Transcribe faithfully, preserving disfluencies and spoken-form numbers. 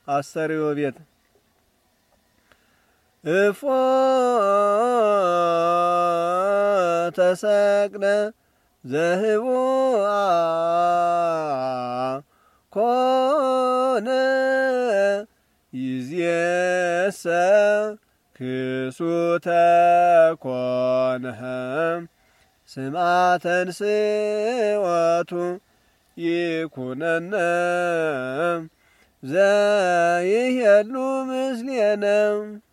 አስተርእዮ ቤት እፎ ተሰቅለ ዘህቡአ ኮነ ይእዜሰ ክሱተ ኮንህ ስምዓተ ንስወቱ ይኩነነ ዘይሄሉ ምስሌነ